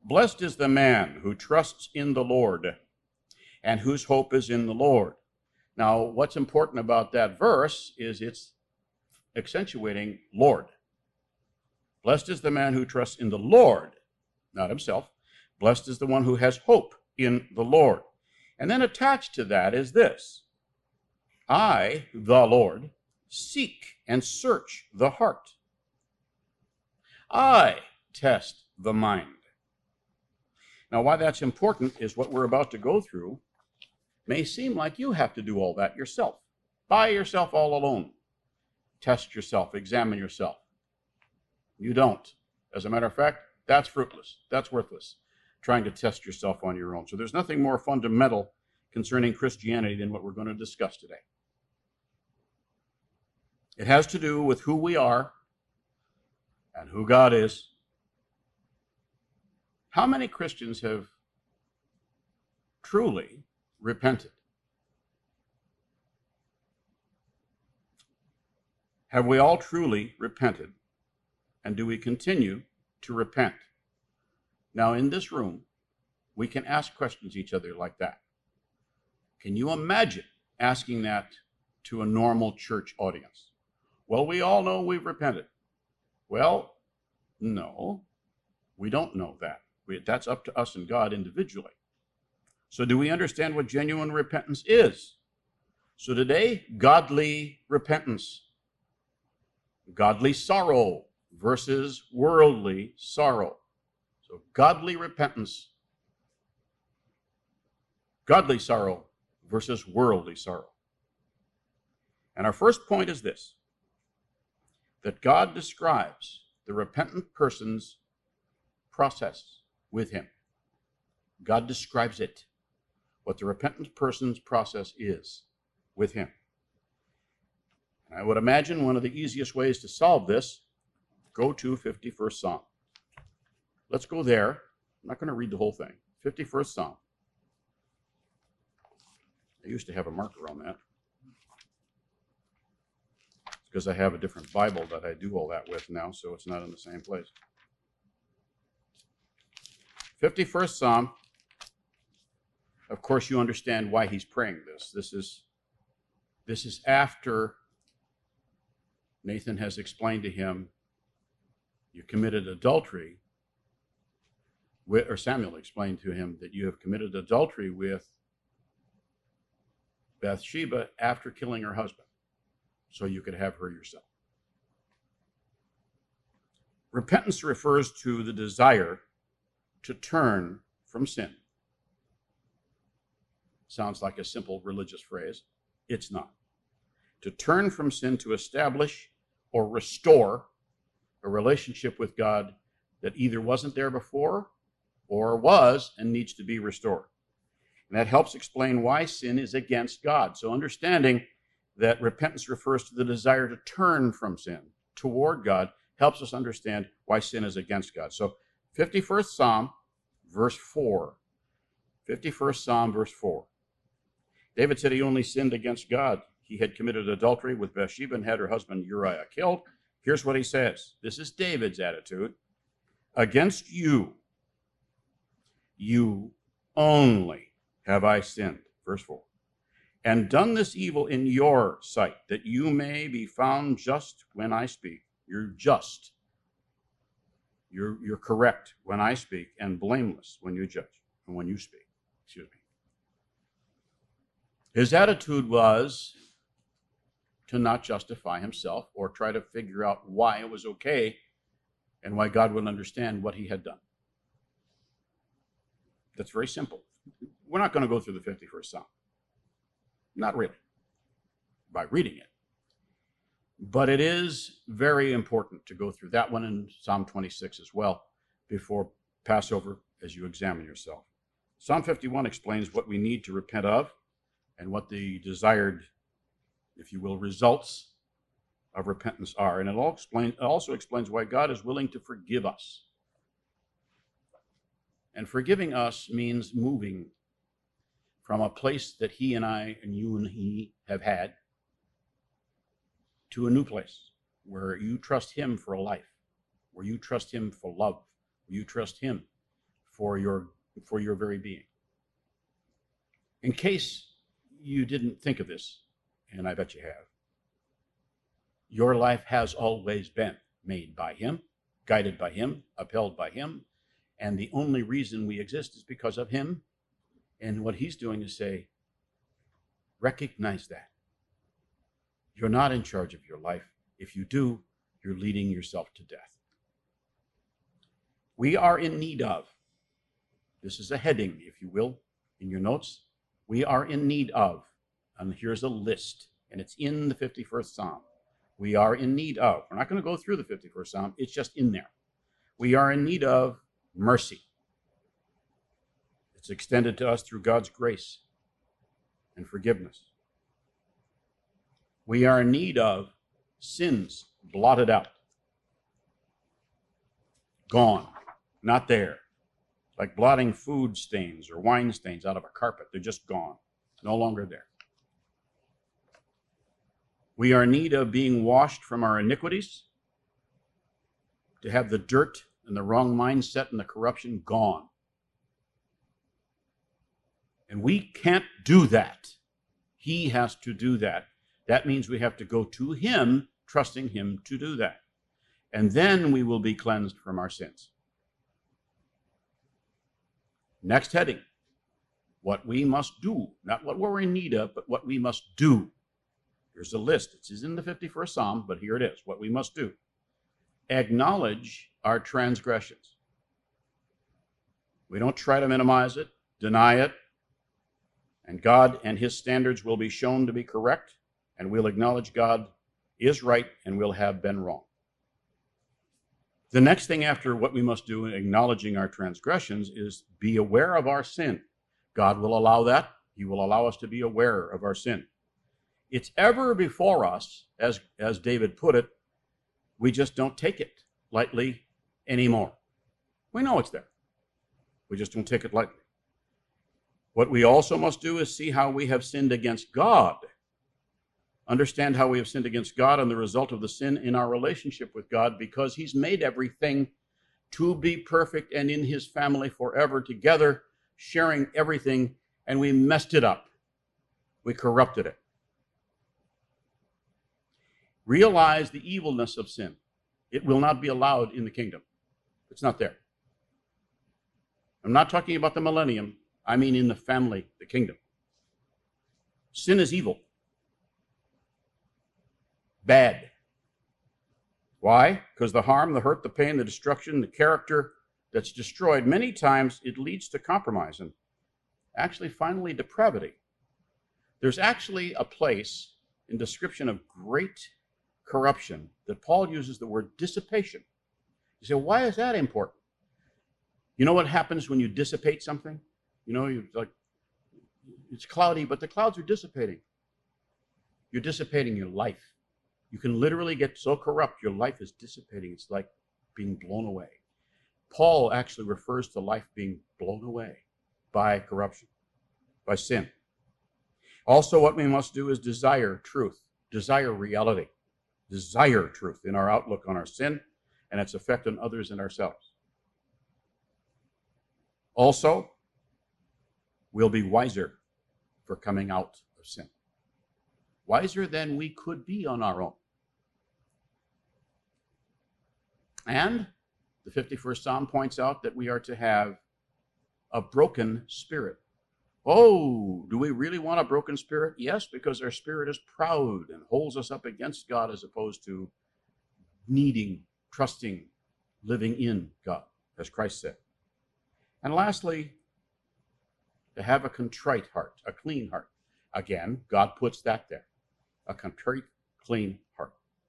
Blessed is the man who trusts in the Lord and whose hope is in the Lord. Now, what's important about that verse is it's accentuating Lord. Blessed is the man who trusts in the Lord, not himself. Blessed is the one who has hope in the Lord. And then attached to that is this: I, the Lord, seek and search the heart. I test the mind. Now, why that's important is what we're about to go through may seem like you have to do all that yourself, by yourself, all alone. Test yourself, examine yourself. You don't. As a matter of fact, that's fruitless. That's worthless, trying to test yourself on your own. So there's nothing more fundamental concerning Christianity than what we're going to discuss today. It has to do with who we are and who God is. How many Christians have truly repented? Have we all truly repented? And do we continue to repent? Now, in this room, we can ask questions each other like that. Can you imagine asking that to a normal church audience? Well, we all know we've repented. Well, no, we don't know that. That's up to us and God individually. So do we understand what genuine repentance is? So today, godly repentance. Godly sorrow versus worldly sorrow. So godly repentance. Godly sorrow versus worldly sorrow. And our first point is this: that God describes the repentant person's process with him. God describes it, what the repentant person's process is with him. And I would imagine one of the easiest ways to solve this, go to 51st Psalm. Let's go there. I'm not going to read the whole thing. 51st Psalm. I used to have a marker on that. It's because I have a different Bible that I do all that with now, so it's not in the same place. 51st Psalm. Of course, you understand why he's praying this. This is after Nathan has explained to him, you committed adultery, or Samuel explained to him that you have committed adultery with Bathsheba after killing her husband, so you could have her yourself. Repentance refers to the desire to turn from sin. Sounds like a simple religious phrase. It's not. To turn from sin to establish or restore a relationship with God that either wasn't there before or was and needs to be restored. And that helps explain why sin is against God. So understanding that repentance refers to the desire to turn from sin toward God helps us understand why sin is against God. So 51st Psalm, verse 4. 51st Psalm, verse 4. David said he only sinned against God. He had committed adultery with Bathsheba and had her husband Uriah killed. Here's what he says. This is David's attitude. Against you, you only have I sinned. Verse 4. And done this evil in your sight, that you may be found just when I speak. You're just. You're correct when I speak, and blameless when you judge and when you speak. Excuse me. His attitude was to not justify himself or try to figure out why it was okay and why God would understand what he had done. That's very simple. We're not going to go through the 51st Psalm. Not really, by reading it. But it is very important to go through that one in Psalm 26 as well before Passover as you examine yourself. Psalm 51 explains what we need to repent of and what the desired, if you will, results of repentance are. And it also explains why God is willing to forgive us. And forgiving us means moving from a place that he and I and you and he have had to a new place where you trust him for a life, where you trust him for love, where you trust him for your very being. In case you didn't think of this, and I bet you have, your life has always been made by him, guided by him, upheld by him, and the only reason we exist is because of him. And what he's doing is say, recognize that. You're not in charge of your life. If you do, you're leading yourself to death. We are in need of, this is a heading, if you will, in your notes. We are in need of, and here's a list, and it's in the 51st Psalm. We are in need of, we're not going to go through the 51st Psalm, it's just in there. We are in need of mercy. It's extended to us through God's grace and forgiveness. We are in need of sins blotted out, gone, not there. Like blotting food stains or wine stains out of a carpet. They're just gone, no longer there. We are in need of being washed from our iniquities, to have the dirt and the wrong mindset and the corruption gone. And we can't do that. He has to do that. That means we have to go to him, trusting him to do that. And then we will be cleansed from our sins. Next heading, what we must do. Not what we're in need of, but what we must do. Here's a list. It's in the 51st Psalm, but here it is, what we must do. Acknowledge our transgressions. We don't try to minimize it, deny it, and God and his standards will be shown to be correct, and we'll acknowledge God is right and will have been wrong. The next thing after what we must do in acknowledging our transgressions is be aware of our sin. God will allow that. He will allow us to be aware of our sin. It's ever before us, as David put it, we just don't take it lightly anymore. We know it's there. We just don't take it lightly. What we also must do is see how we have sinned against God. Understand how we have sinned against God and the result of the sin in our relationship with God, because he's made everything to be perfect and in his family forever together, sharing everything, and we messed it up. We corrupted it. Realize the evilness of sin. It will not be allowed in the kingdom. It's not there. I'm not talking about the millennium. I mean in the family, the kingdom. Sin is evil. Bad. Why? Because the harm, the hurt, the pain, the destruction, the character that's destroyed, many times it leads to compromise and actually finally depravity. There's actually a place in description of great corruption that Paul uses the word dissipation. You say, why is that important? You know what happens when you dissipate something? You know, it's cloudy, but the clouds are dissipating. You're dissipating your life. You can literally get so corrupt, your life is dissipating. It's like being blown away. Paul actually refers to life being blown away by corruption, by sin. Also, what we must do is desire truth, desire reality, desire truth in our outlook on our sin and its effect on others and ourselves. Also, we'll be wiser for coming out of sin. Wiser than we could be on our own. And the 51st Psalm points out that we are to have a broken spirit. Oh, do we really want a broken spirit? Yes, because our spirit is proud and holds us up against God as opposed to needing, trusting, living in God, as Christ said. And lastly, to have a contrite heart, a clean heart. Again, God puts that there. A contrite, clean heart.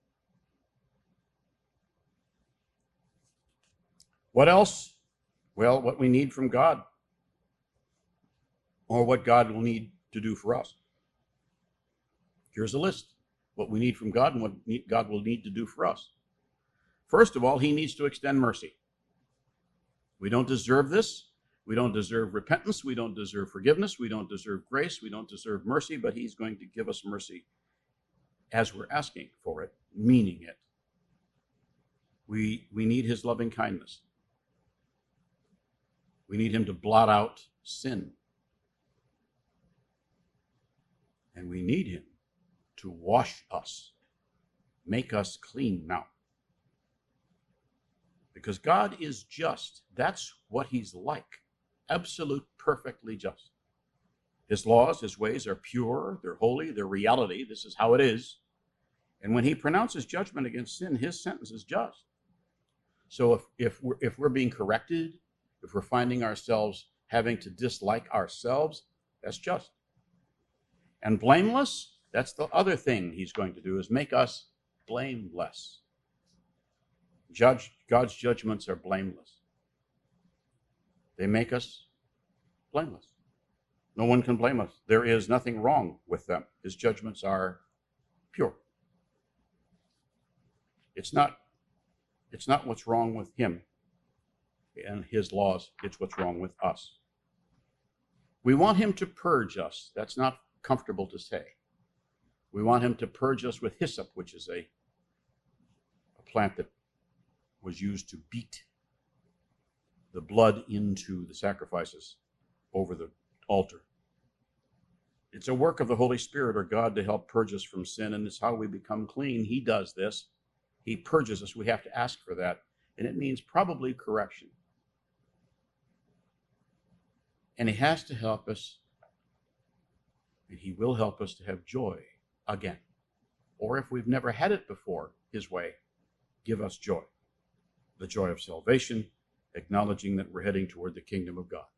What else? Well, what we need from God, or what God will need to do for us. Here's a list. What we need from God and what God will need to do for us. First of all, he needs to extend mercy. We don't deserve this. We don't deserve repentance. We don't deserve forgiveness. We don't deserve grace. We don't deserve mercy, but he's going to give us mercy as we're asking for it, meaning it. We need his loving kindness. We need him to blot out sin. And we need him to wash us, make us clean now. Because God is just. That's what he's like. Absolute, perfectly just. His laws, his ways are pure, they're holy, they're reality. This is how it is. And when he pronounces judgment against sin, his sentence is just. So if we're being corrected, if we're finding ourselves having to dislike ourselves, that's just. And blameless, that's the other thing he's going to do, is make us blameless. God's judgments are blameless. They make us blameless. No one can blame us. There is nothing wrong with them. His judgments are pure. It's not what's wrong with him and his laws. It's what's wrong with us. We want him to purge us. That's not comfortable to say. We want him to purge us with hyssop, which is a plant that was used to beat the blood into the sacrifices over the altar. It's a work of the Holy Spirit or God to help purge us from sin, and it's how we become clean. He does this. He purges us. We have to ask for that, and it means probably correction. And he has to help us, and he will help us to have joy again. Or if we've never had it before, his way, give us joy. The joy of salvation, acknowledging that we're heading toward the kingdom of God.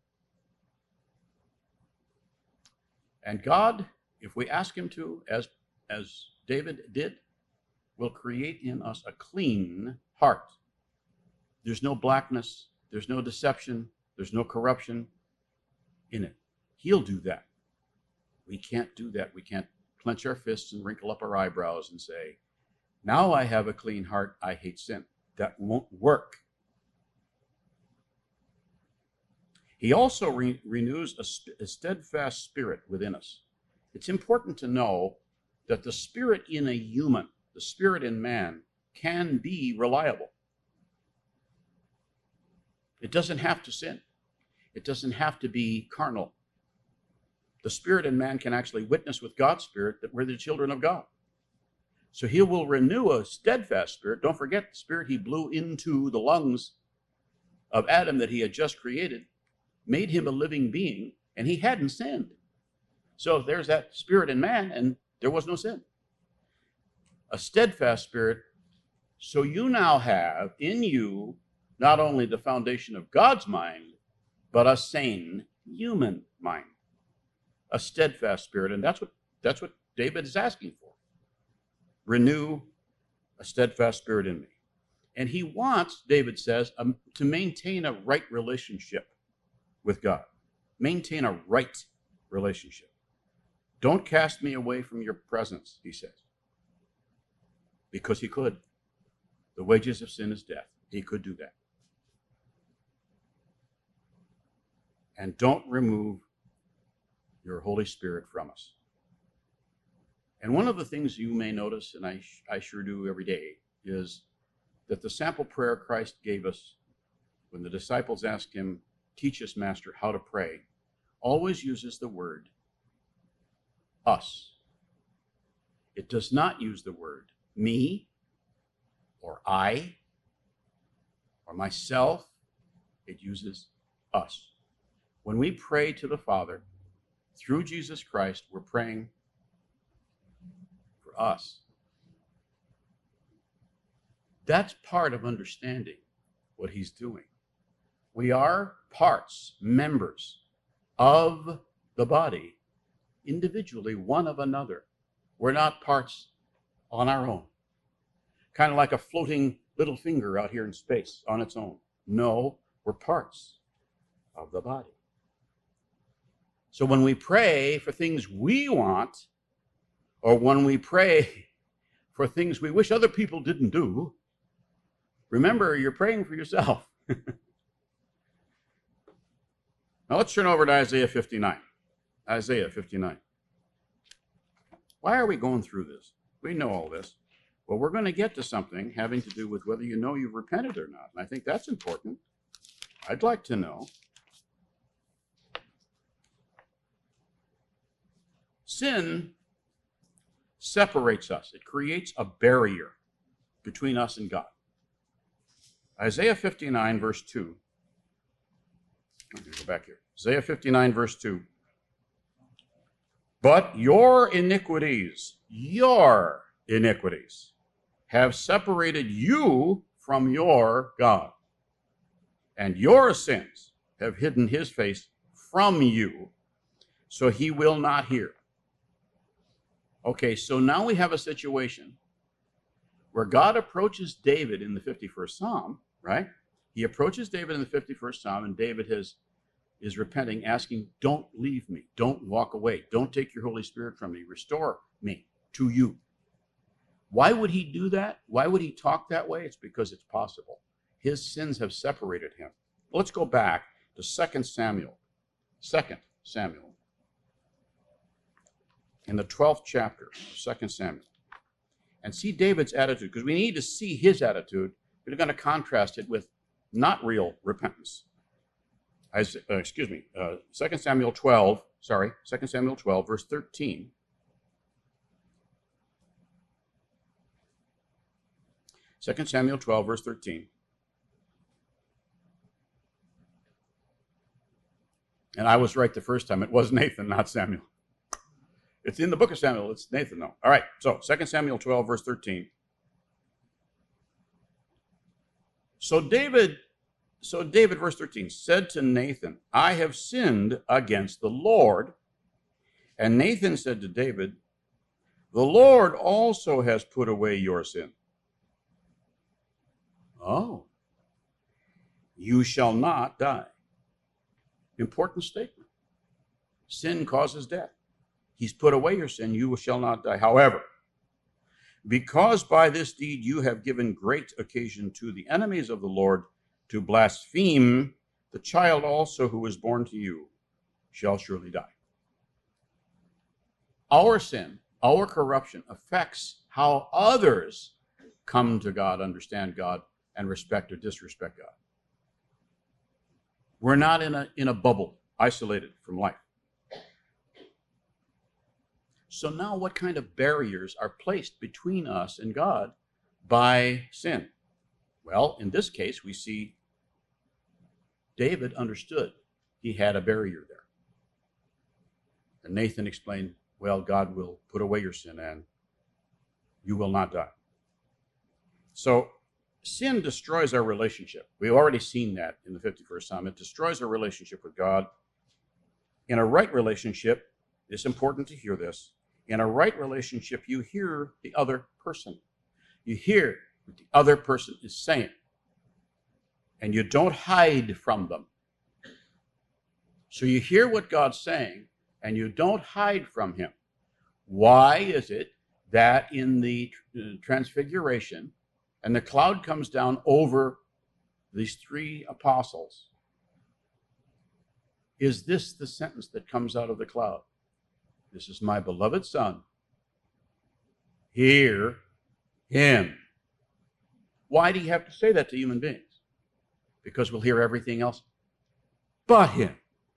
And God, if we ask him to, as David did, will create in us a clean heart. There's no blackness, there's no deception, there's no corruption in it. He'll do that. We can't do that. We can't clench our fists and wrinkle up our eyebrows and say, now I have a clean heart, I hate sin. That won't work. He also renews a steadfast spirit within us. It's important to know that the spirit in a human, the spirit in man, can be reliable. It doesn't have to sin. It doesn't have to be carnal. The spirit in man can actually witness with God's spirit that we're the children of God. So he will renew a steadfast spirit. Don't forget the spirit he blew into the lungs of Adam that he had just created, made him a living being, and he hadn't sinned. So there's that spirit in man, and there was no sin. A steadfast spirit. So you now have in you not only the foundation of God's mind, but a sane human mind. A steadfast spirit, and that's what David is asking for. Renew a steadfast spirit in me. And he wants, David says, to maintain a right relationship with God. Maintain a right relationship. Don't cast me away from your presence, he says. Because he could. The wages of sin is death. He could do that. And don't remove your Holy Spirit from us. And one of the things you may notice, and I sure do every day, is that the sample prayer Christ gave us when the disciples asked him, teach us, Master, how to pray, always uses the word us. It does not use the word me or I or myself. It uses us. When we pray to the Father through Jesus Christ, we're praying for us. That's part of understanding what he's doing. We are parts, members of the body, individually, one of another. We're not parts on our own. Kind of like a floating little finger out here in space on its own. No, we're parts of the body. So when we pray for things we want, or when we pray for things we wish other people didn't do, remember, you're praying for yourself. Now let's turn over to Isaiah 59. Isaiah 59. Why are we going through this? We know all this. Well, we're going to get to something having to do with whether you know you've repented or not. And I think that's important. I'd like to know. Sin separates us. It creates a barrier between us and God. Isaiah 59, verse 2. I'm going to go back here. Isaiah 59, verse 2. But your iniquities have separated you from your God, and your sins have hidden his face from you, so he will not hear. Okay, so now we have a situation where God approaches David in the 51st Psalm, right? He approaches David in the 51st Psalm, and David is repenting, asking, don't leave me. Don't walk away. Don't take your Holy Spirit from me. Restore me to you. Why would he do that? Why would he talk that way? It's because it's possible. His sins have separated him. Let's go back to 2 Samuel. 2 Samuel. In the 12th chapter of 2 Samuel. And see David's attitude, because we need to see his attitude. We're going to contrast it with not real repentance. 2 Samuel 12, verse 13. Second Samuel 12, verse 13. And I was right the first time. It was Nathan, not Samuel. It's in the book of Samuel. It's Nathan, though. All right, so 2 Samuel 12, verse 13. So David, verse 13, said to Nathan, I have sinned against the Lord. And Nathan said to David, the Lord also has put away your sin. Oh, you shall not die. Important statement. Sin causes death. He's put away your sin, you shall not die. However, because by this deed you have given great occasion to the enemies of the Lord to blaspheme, the child also who is born to you shall surely die. Our sin, our corruption affects how others come to God, understand God, and respect or disrespect God. We're not in a bubble, isolated from life. So now what kind of barriers are placed between us and God by sin? Well, in this case, we see David understood he had a barrier there. And Nathan explained, well, God will put away your sin and you will not die. So sin destroys our relationship. We've already seen that in the 51st Psalm. It destroys our relationship with God. In a right relationship, it's important to hear this. In a right relationship, you hear the other person. You hear what the other person is saying. And you don't hide from them. So you hear what God's saying, and you don't hide from him. Why is it that in the Transfiguration, and the cloud comes down over these three apostles, is this the sentence that comes out of the cloud? This is my beloved Son. Hear him. Why do you have to say that to human beings? Because we'll hear everything else but him.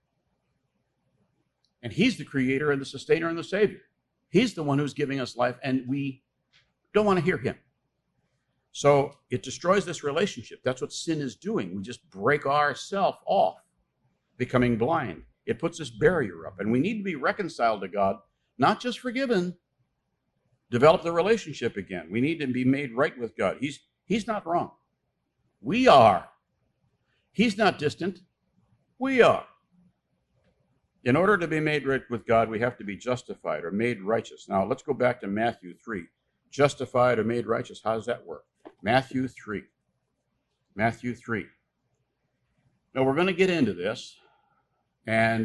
And he's the creator and the sustainer and the savior. He's the one who's giving us life, and we don't want to hear him. So it destroys this relationship. That's what sin is doing. We just break ourselves off, becoming blind. It puts this barrier up, and we need to be reconciled to God, not just forgiven, develop the relationship again. We need to be made right with God. He's not wrong. We are. He's not distant. We are. In order to be made right with God, we have to be justified or made righteous. Now, let's go back to Matthew 3. Justified or made righteous, how does that work? Matthew 3. Matthew 3. Now, we're going to get into this, and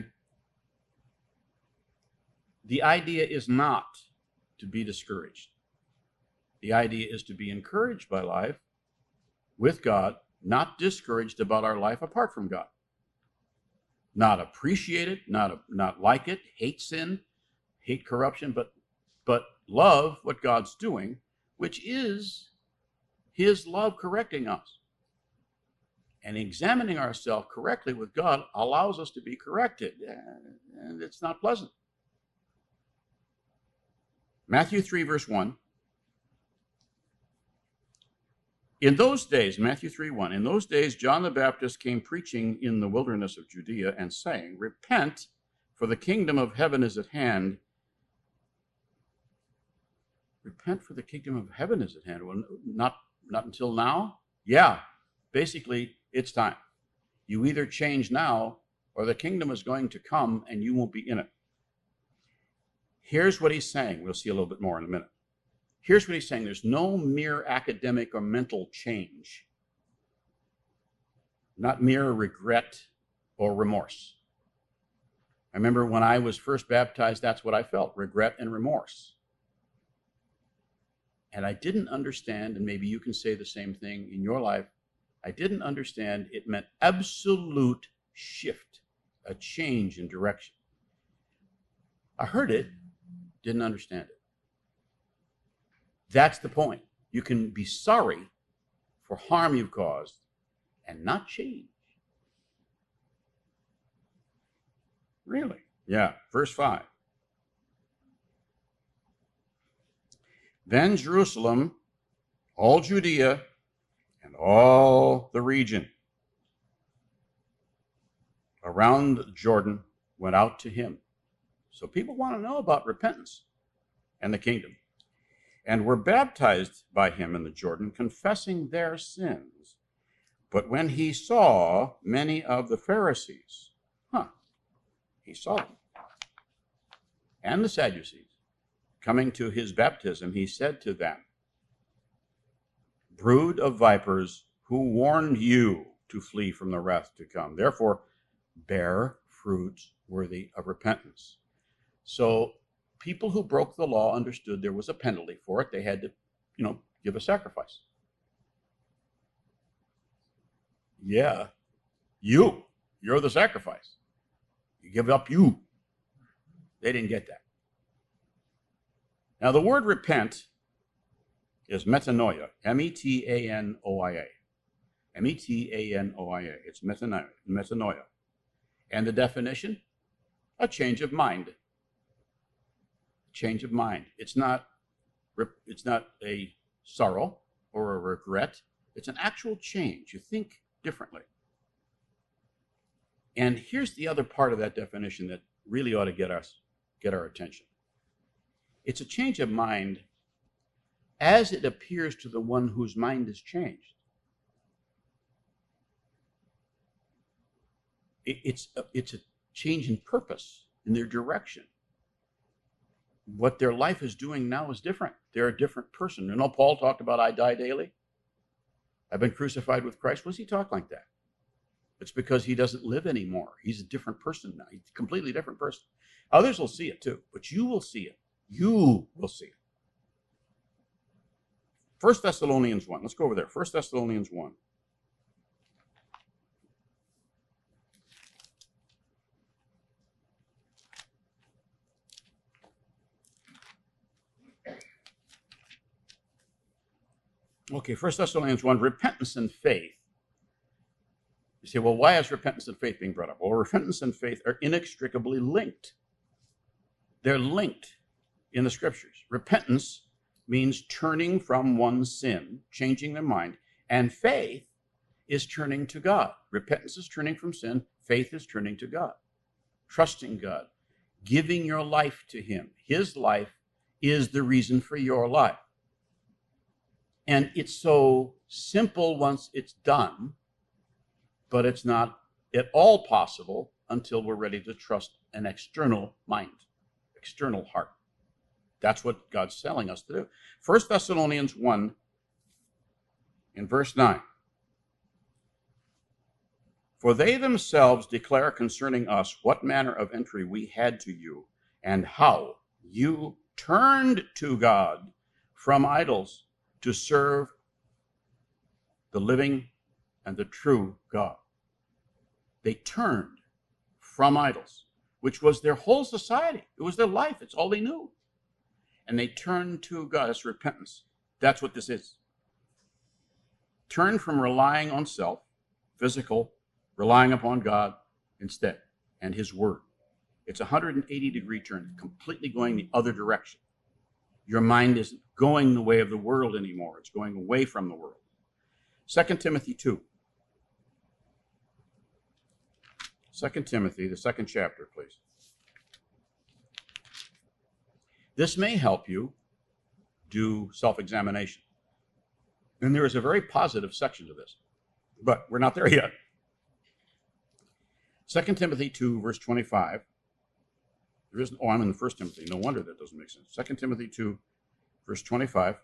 the idea is not to be discouraged. The idea is to be encouraged by life with God, not discouraged about our life apart from God. Not appreciate it, not like it, hate sin, hate corruption, but love what God's doing, which is his love correcting us. And examining ourselves correctly with God allows us to be corrected. And it's not pleasant. Matthew 3, verse 1. In those days, Matthew 3, 1, in those days John the Baptist came preaching in the wilderness of Judea and saying, repent, for the kingdom of heaven is at hand. Repent, for the kingdom of heaven is at hand. Well, not until now? Yeah, basically, it's time. You either change now, or the kingdom is going to come and you won't be in it. Here's what he's saying. We'll see a little bit more in a minute. Here's what he's saying. There's no mere academic or mental change, not mere regret or remorse. I remember when I was first baptized, that's what I felt, regret and remorse. And I didn't understand, and maybe you can say the same thing in your life, I didn't understand it meant absolute shift, a change in direction. I heard it, didn't understand it. That's the point. You can be sorry for harm you've caused and not change. Really? Yeah. Verse 5. Then Jerusalem, all Judea, and all the region around Jordan went out to him. So people want to know about repentance and the kingdom, and were baptized by him in the Jordan, confessing their sins. But when he saw many of the Pharisees, he saw them, and the Sadducees, coming to his baptism, he said to them, brood of vipers, who warned you to flee from the wrath to come? Therefore, bear fruits worthy of repentance. So people who broke the law understood there was a penalty for it. They had to, give a sacrifice. Yeah, you're the sacrifice. You give up you. They didn't get that. Now, the word repent is metanoia, metanoia. Metanoia. It's metanoia. And the definition? A change of mind. Change of mind. It's not a sorrow or a regret. It's an actual change. You think differently. And here's the other part of that definition that really ought to get our attention. It's a change of mind as it appears to the one whose mind is changed. It's a change in purpose, in their direction. What their life is doing now is different. They're a different person. Paul talked about, I die daily. I've been crucified with Christ. What does he talk like that? It's because he doesn't live anymore. He's a different person now. He's a completely different person. Others will see it too, but you will see it. You will see it. 1 Thessalonians 1. Let's go over there. 1 Thessalonians 1. Okay, 1 Thessalonians 1, repentance and faith. You say, well, why is repentance and faith being brought up? Well, repentance and faith are inextricably linked. They're linked in the scriptures. Repentance means turning from one's sin, changing their mind, and faith is turning to God. Repentance is turning from sin. Faith is turning to God, trusting God, giving your life to him. His life is the reason for your life. And it's so simple once it's done, but it's not at all possible until we're ready to trust an external mind, external heart. That's what God's telling us to do. 1 Thessalonians 1 in verse 9. For they themselves declare concerning us what manner of entry we had to you, and how you turned to God from idols to serve the living and the true God. They turned from idols, which was their whole society. It was their life. It's all they knew. And they turned to God. That's repentance. That's what this is. Turn from relying on self, physical, relying upon God instead, and his word. It's a 180-degree turn, completely going the other direction. Your mind isn't going the way of the world anymore. It's going away from the world. 2 Timothy 2. 2 Timothy, the second chapter, please. This may help you do self-examination. And there is a very positive section to this, but we're not there yet. 2 Timothy 2, verse 25. I'm in the 1 Timothy. No wonder that doesn't make sense. 2 Timothy 2, verse 25.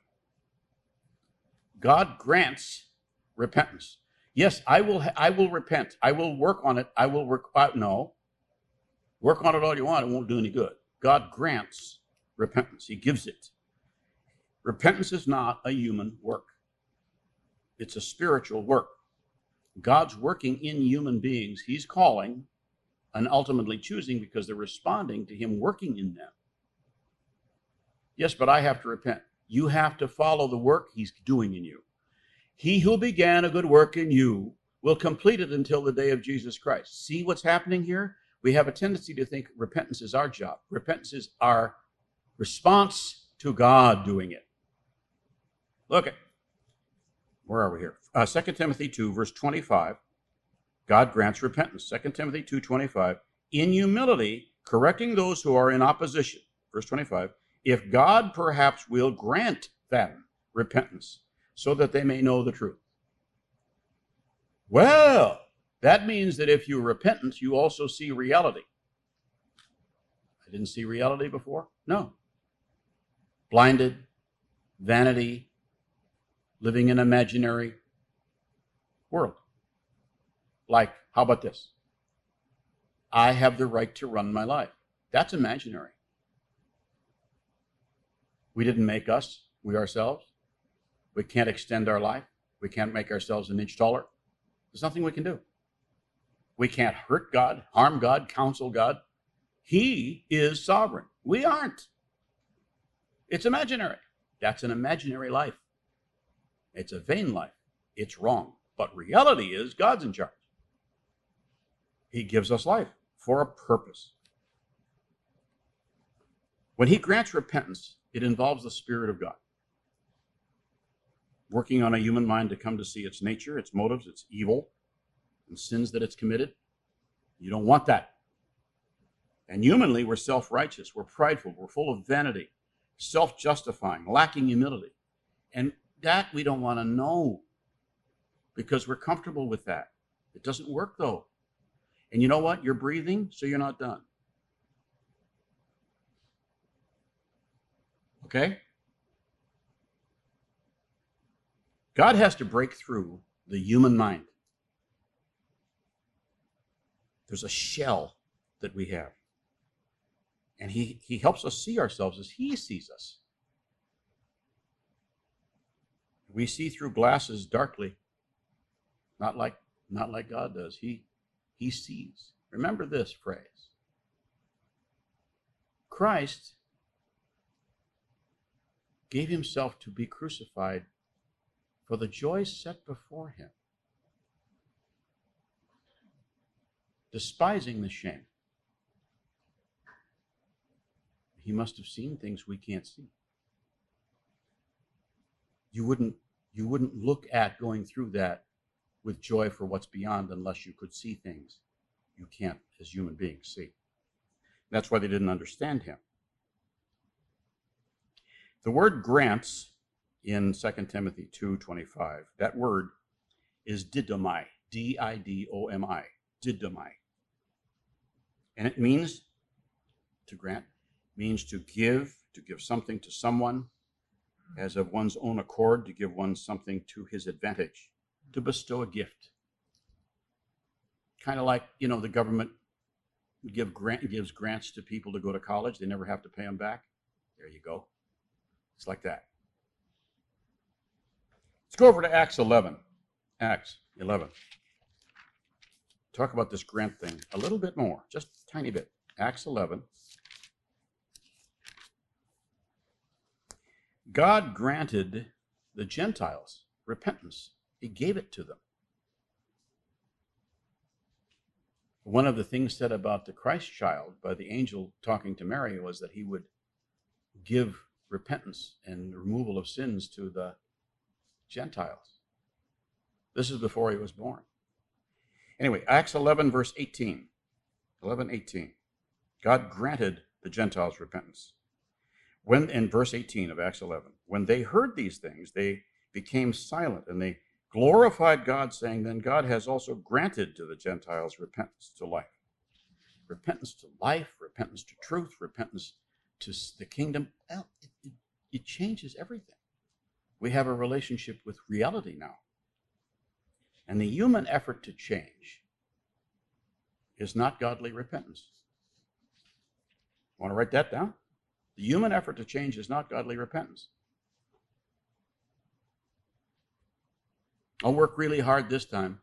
God grants repentance. Yes, I will repent. I will work on it. I will work. No. Work on it all you want. It won't do any good. God grants repentance. He gives it. Repentance is not a human work. It's a spiritual work. God's working in human beings. He's calling and ultimately choosing because they're responding to him working in them. Yes, but I have to repent. You have to follow the work he's doing in you. He who began a good work in you will complete it until the day of Jesus Christ. See what's happening here? We have a tendency to think repentance is our job. Repentance is our response to God doing it. Look at, where are we here? 2 Timothy 2, verse 25. God grants repentance. 2 Timothy 2:25. In humility, correcting those who are in opposition. Verse 25. If God perhaps will grant them repentance, so that they may know the truth. Well, that means that if you repent, you also see reality. I didn't see reality before? No. Blinded, vanity, living in an imaginary world. Like, how about this? I have the right to run my life. That's imaginary. We didn't make us, we ourselves. We can't extend our life. We can't make ourselves an inch taller. There's nothing we can do. We can't hurt God, harm God, counsel God. He is sovereign. We aren't. It's imaginary. That's an imaginary life. It's a vain life. It's wrong. But reality is God's in charge. He gives us life for a purpose. When he grants repentance, it involves the Spirit of God, working on a human mind to come to see its nature, its motives, its evil, and sins that it's committed. You don't want that. And humanly, we're self-righteous, we're prideful, we're full of vanity, self-justifying, lacking humility. And that we don't want to know because we're comfortable with that. It doesn't work, though. And you know what? You're breathing, so you're not done. Okay? God has to break through the human mind. There's a shell that we have. And he helps us see ourselves as he sees us. We see through glasses darkly, not like God does. He sees. Remember this phrase. Christ gave himself to be crucified for the joy set before him, despising the shame. He must have seen things we can't see. You wouldn't look at going through that with joy for what's beyond unless you could see things you can't, as human beings, see. That's why they didn't understand him. The word grants in 2 Timothy 2:25, that word is didomai, D-I-D-O-M-I, didomai. And it means to grant, means to give something to someone as of one's own accord, to give one something to his advantage, to bestow a gift. Kind of like, the government gives grants to people to go to college. They never have to pay them back. There you go. It's like that. Let's go over to Acts 11. Acts 11. Talk about this grant thing a little bit more, just a tiny bit. Acts 11. God granted the Gentiles repentance. He gave it to them. One of the things said about the Christ child by the angel talking to Mary was that he would give repentance and removal of sins to the Gentiles. This is before he was born. Anyway, Acts 11, verse 18. 11:18. God granted the Gentiles repentance. When, in verse 18 of Acts 11, when they heard these things, they became silent, and they glorified God, saying, then God has also granted to the Gentiles repentance to life. Repentance to life, repentance to truth, repentance to the kingdom. Well, it changes everything. We have a relationship with reality now. And the human effort to change is not godly repentance. Want to write that down? The human effort to change is not godly repentance. I'll work really hard this time.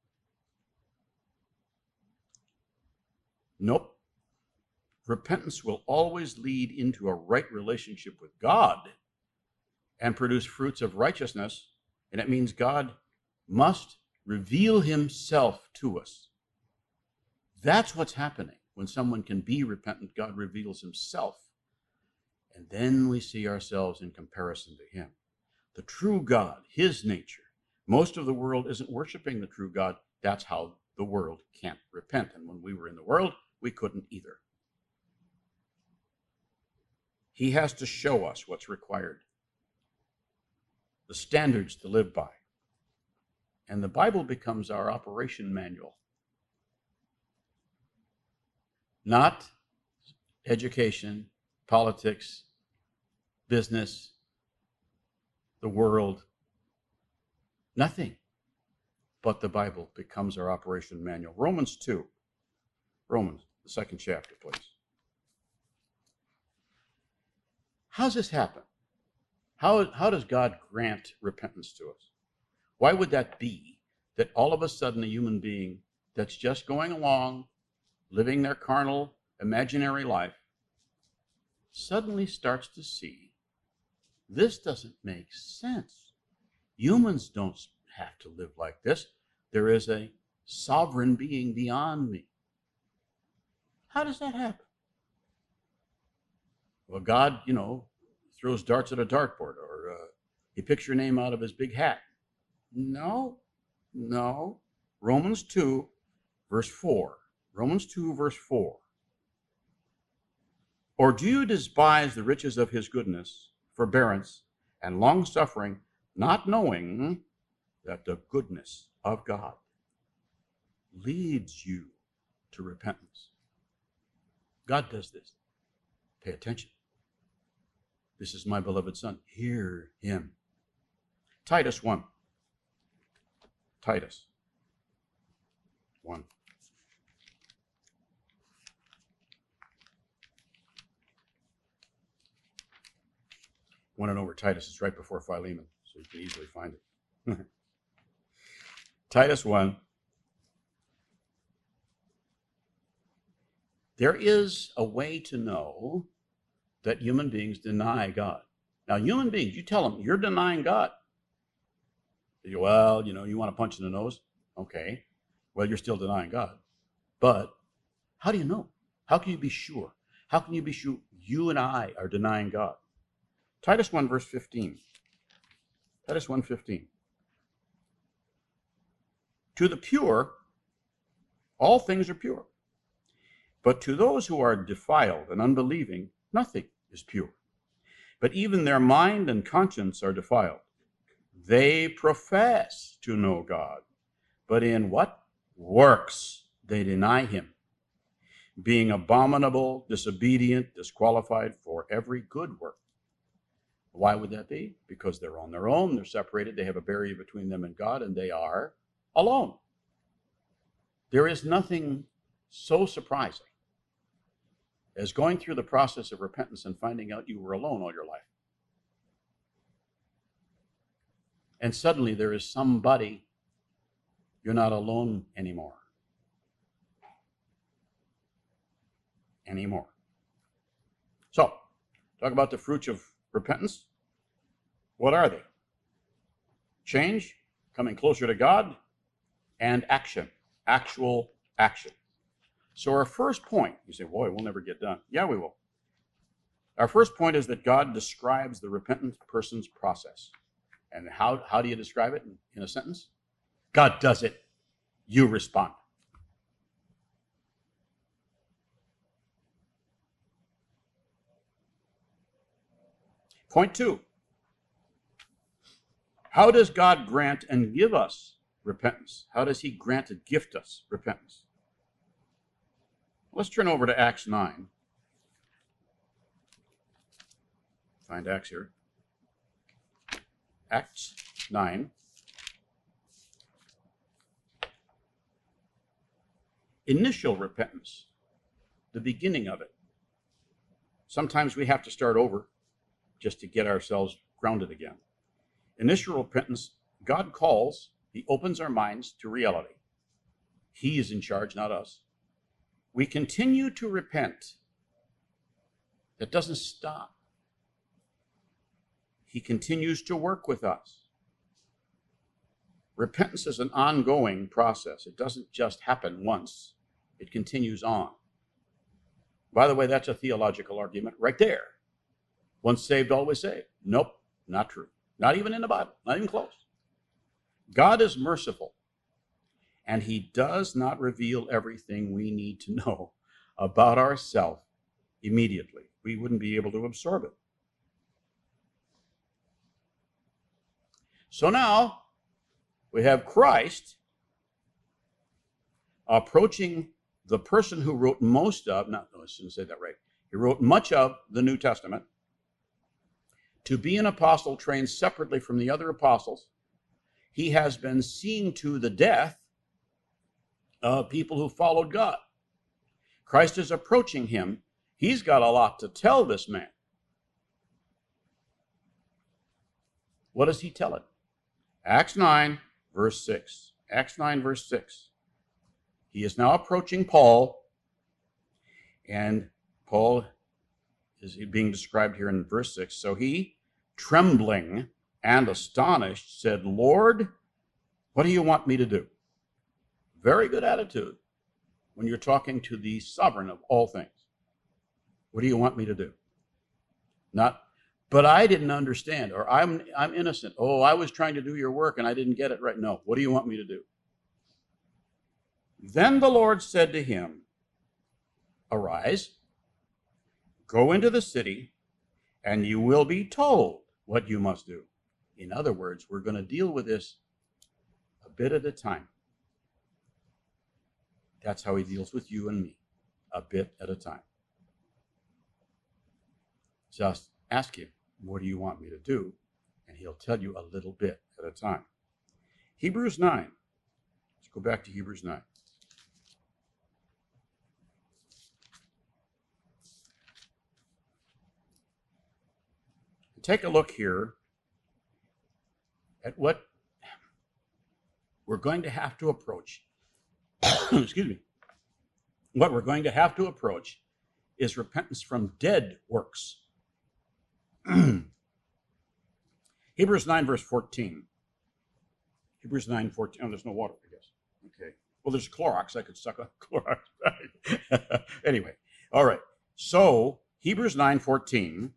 Nope. Repentance will always lead into a right relationship with God and produce fruits of righteousness, and it means God must reveal himself to us. That's what's happening. When someone can be repentant, God reveals himself. And then we see ourselves in comparison to him. The true God, his nature. Most of the world isn't worshiping the true God. That's how the world can't repent. And when we were in the world, we couldn't either. He has to show us what's required, the standards to live by. And the Bible becomes our operation manual. Not education, politics, business, the world, nothing but the Bible becomes our operation manual. Romans 2. Romans, the second chapter, please. How does this happen? How does God grant repentance to us? Why would that be that all of a sudden a human being that's just going along, living their carnal, imaginary life, suddenly starts to see this doesn't make sense. Humans don't have to live like this. There is a sovereign being beyond me. How does that happen? Well, God, throws darts at a dartboard, or he picks your name out of his big hat. No. Romans 2, verse 4. Romans 2, verse 4. Or do you despise the riches of his goodness, forbearance, and long-suffering, not knowing that the goodness of God leads you to repentance? God does this. Pay attention. This is my beloved Son. Hear him. Titus 1. Titus 1. Want to know where Titus is? Right before Philemon, so you can easily find it. Titus 1. There is a way to know that human beings deny God. Now, human beings, you tell them, you're denying God. They go, well, you want to punch in the nose? Okay. Well, you're still denying God. But how do you know? How can you be sure? How can you be sure you and I are denying God? Titus 1, verse 15. Titus 1:15. To the pure, all things are pure. But to those who are defiled and unbelieving, nothing is pure. But even their mind and conscience are defiled. They profess to know God, but in what? Works they deny him, being abominable, disobedient, disqualified for every good work. Why would that be? Because they're on their own, they're separated, they have a barrier between them and God, and they are alone. There is nothing so surprising as going through the process of repentance and finding out you were alone all your life. And suddenly there is somebody, you're not alone anymore. So, talk about the fruits of repentance. What are they? Change, coming closer to God, and action, actual action. So our first point, you say, boy, we'll never get done. Yeah, we will. Our first point is that God describes the repentant person's process. And how do you describe it in a sentence? God does it. You respond. Point 2. How does God grant and give us repentance? How does he grant and gift us repentance? Let's turn over to Acts 9. Find Acts here. Acts 9. Initial repentance, the beginning of it. Sometimes we have to start over just to get ourselves grounded again. Initial repentance, God calls, he opens our minds to reality. He is in charge, not us. We continue to repent. That doesn't stop. He continues to work with us. Repentance is an ongoing process. It doesn't just happen once. It continues on. By the way, that's a theological argument right there. Once saved, always saved. Nope, not true. Not even in the Bible, not even close. God is merciful, and he does not reveal everything we need to know about ourselves immediately. We wouldn't be able to absorb it. So now we have Christ approaching the person who wrote most of, no, I shouldn't say that right. He wrote much of the New Testament to be an apostle trained separately from the other apostles. He has been seen to the death of people who followed God. Christ is approaching him. He's got a lot to tell this man. What does he tell it? Acts 9, verse 6. Acts 9, verse 6. He is now approaching Paul, and Paul is being described here in verse 6. So he, trembling and astonished, said, Lord, what do you want me to do? Very good attitude when you're talking to the sovereign of all things. What do you want me to do? Not, but I didn't understand, or I'm innocent. Oh, I was trying to do your work and I didn't get it right. No, what do you want me to do? Then the Lord said to him, Arise, go into the city, and you will be told what you must do. In other words, we're going to deal with this a bit at a time. That's how he deals with you and me, a bit at a time. Just ask him, what do you want me to do? And he'll tell you a little bit at a time. Hebrews 9. Let's go back to Hebrews 9. Take a look here at what we're going to have to approach. Excuse me. What we're going to have to approach is repentance from dead works. Hebrews 9, verse 14. Hebrews 9, 14. Oh, there's no water, I guess. Okay. Well, there's Clorox. I could suck on Clorox. Anyway. All right. So, Hebrews 9, 14.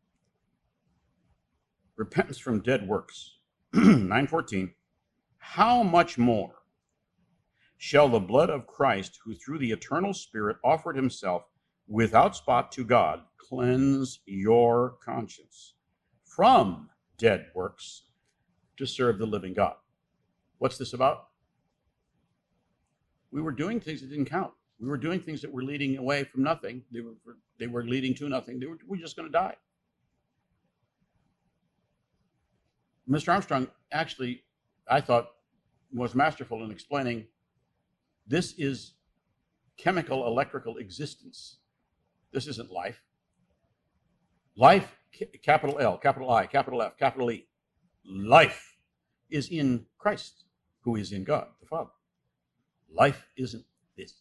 Repentance from dead works. 9:14. How much more shall the blood of Christ, who through the eternal Spirit offered himself without spot to God, cleanse your conscience from dead works to serve the living God? What's this about? We were doing things that didn't count. We were doing things that were leading away from nothing. They were leading to nothing. We're just going to die. Mr. Armstrong actually, I thought, was masterful in explaining this is chemical electrical existence. This isn't life. Life, capital L, capital I, capital F, capital E. Life is in Christ, who is in God, the Father. Life isn't this.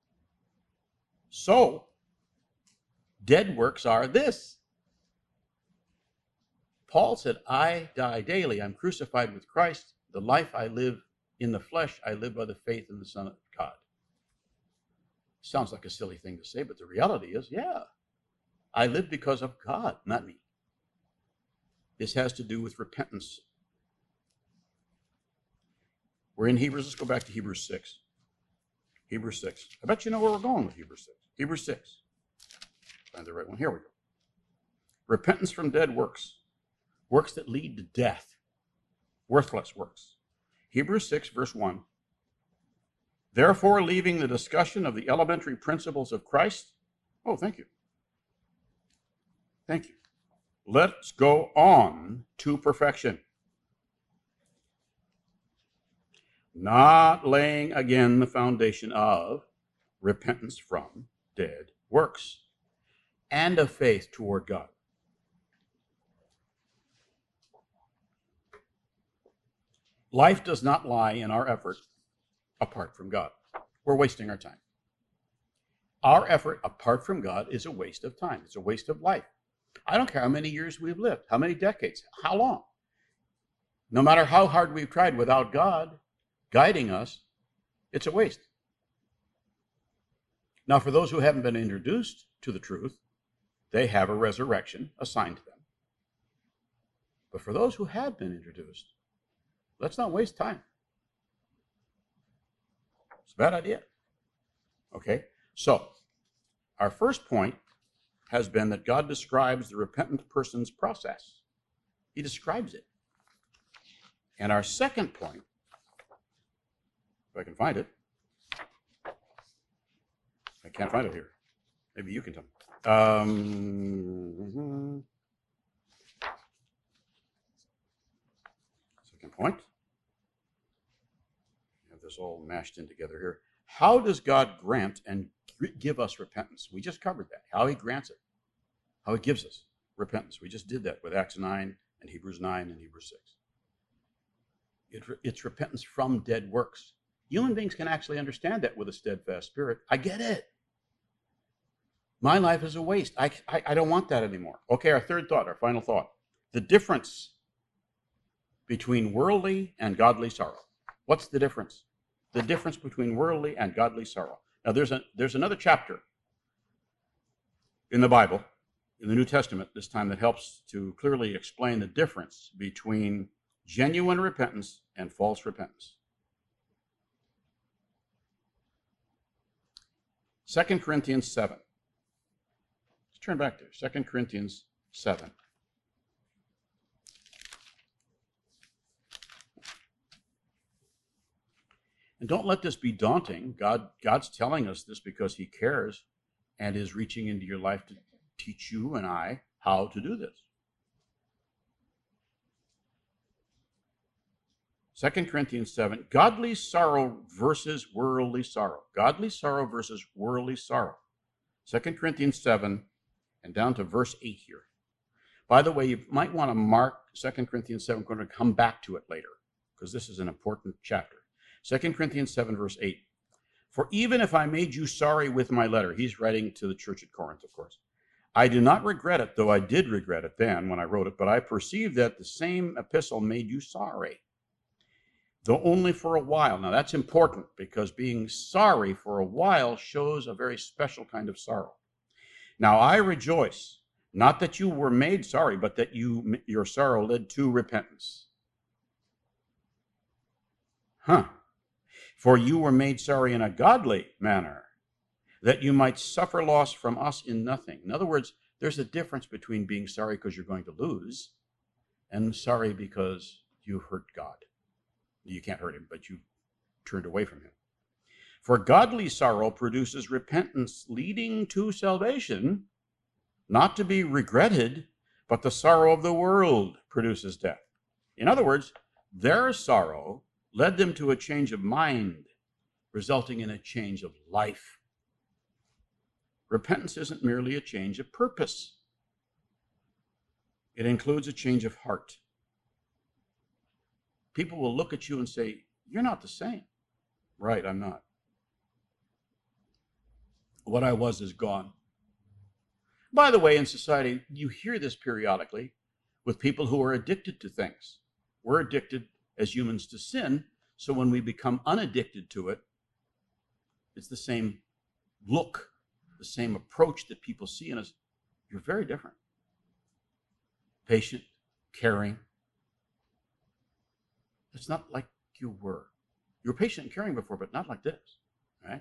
So, dead works are this. Paul said, I die daily. I'm crucified with Christ. The life I live in the flesh, I live by the faith in the Son of God. Sounds like a silly thing to say, but the reality is, yeah. I live because of God, not me. This has to do with repentance. We're in Hebrews. Let's go back to Hebrews 6. Hebrews 6. I bet you know where we're going with Hebrews 6. Hebrews 6. Find the right one. Here we go. Repentance from dead works. Works that lead to death. Worthless works. Hebrews 6, verse 1. Therefore, leaving the discussion of the elementary principles of Christ. Oh, thank you. Thank you. Let's go on to perfection. Not laying again the foundation of repentance from dead works and of faith toward God. Life does not lie in our effort apart from God. We're wasting our time. Our effort apart from God is a waste of time. It's a waste of life. I don't care how many years we've lived, how many decades, how long. No matter how hard we've tried without God guiding us, it's a waste. Now, for those who haven't been introduced to the truth, they have a resurrection assigned to them. But for those who have been introduced, let's not waste time. It's a bad idea. Okay, so our first point has been that God describes the repentant person's process. He describes it. And our second point, if I can find it, I can't find it here. Maybe you can tell me. Second point. I have this all mashed in together here. How does God grant and give us repentance? We just covered that. How he grants it. How he gives us repentance. We just did that with Acts 9 and Hebrews 9 and Hebrews 6. It's repentance from dead works. Human beings can actually understand that with a steadfast spirit. I get it. My life is a waste. I don't want that anymore. Okay, our third thought, our final thought. The difference between worldly and godly sorrow. What's the difference? The difference between worldly and godly sorrow. Now, there's another chapter in the Bible, in the New Testament this time, that helps to clearly explain the difference between genuine repentance and false repentance. 2 Corinthians 7. Let's turn back there. 2 Corinthians 7. And don't let this be daunting. God's telling us this because he cares and is reaching into your life to teach you and I how to do this. 2 Corinthians 7, godly sorrow versus worldly sorrow. Godly sorrow versus worldly sorrow. 2 Corinthians 7 and down to verse 8 here. By the way, you might want to mark 2 Corinthians 7. We're going to come back to it later because this is an important chapter. 2 Corinthians 7, verse 8. For even if I made you sorry with my letter, he's writing to the church at Corinth, of course. I do not regret it, though I did regret it then when I wrote it, but I perceive that the same epistle made you sorry, though only for a while. Now that's important because being sorry for a while shows a very special kind of sorrow. Now I rejoice, not that you were made sorry, but that your sorrow led to repentance. For you were made sorry in a godly manner, that you might suffer loss from us in nothing. In other words, there's a difference between being sorry because you're going to lose and sorry because you hurt God. You can't hurt him, but you turned away from him. For godly sorrow produces repentance leading to salvation, not to be regretted, but the sorrow of the world produces death. In other words, their sorrow led them to a change of mind, resulting in a change of life. Repentance isn't merely a change of purpose. It includes a change of heart. People will look at you and say, you're not the same. Right, I'm not. What I was is gone. By the way, in society, you hear this periodically with people who are addicted to things. We're addicted as humans to sin, so when we become unaddicted to it, it's the same look, the same approach that people see in us. You're very different. Patient, caring. It's not like you were. You were patient and caring before, but not like this, right?